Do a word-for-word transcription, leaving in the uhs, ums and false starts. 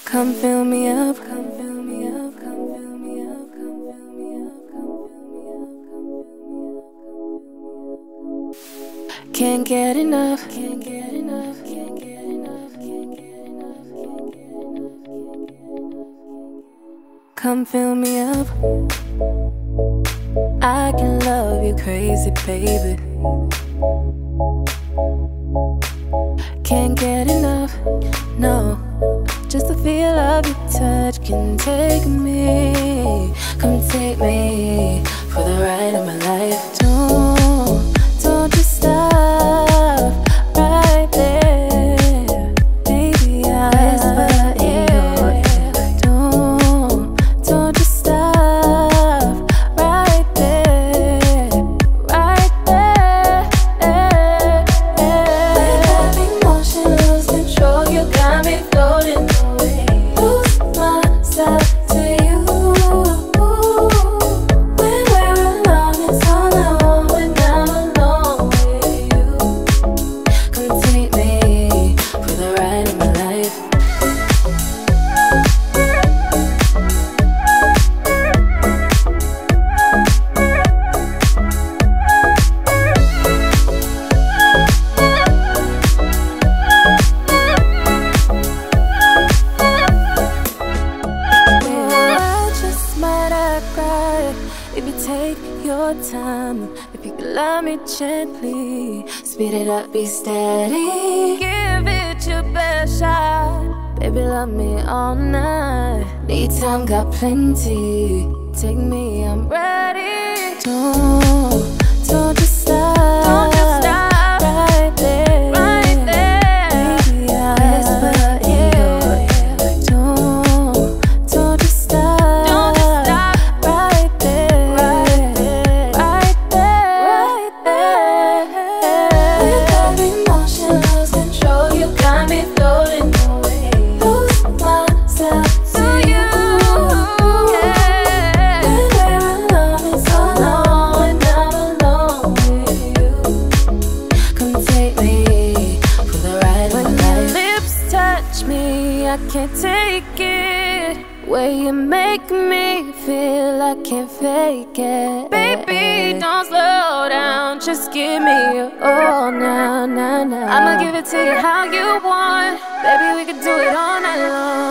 Come fill me up, come fill me up, come fill me up, come fill me up, come fill me up. Can't get enough, can't get enough, can't get enough, can't get enough, can't get enough. Come fill me up. I can love you crazy, baby. Can't get enough, no. Just the feel of your touch can take me. Come take me for the ride of my life. Don't, don't just stop right there, baby. I whisper in your ear. Don't, don't just stop right there, right there. Without emotion, lose control. You got me floating. If you take your time, if you could love me gently, speed it up, be steady. Give it your best shot, baby, love me all night. Need time, got plenty. Take me, I'm ready. Don't, don't just stop. Don't just stop right there, right there. Baby, I whisper in your ear. Don't, don't just stop. Don't just stop right there, right there, right there, right there. Without emotion, lose control. You got me floating away. Lose myself to you. I can't take it. Way you make me feel, I can't fake it. Baby, don't slow down, just give me your all now, now, now. I'ma give it to you how you want. Baby, we could do it all night long.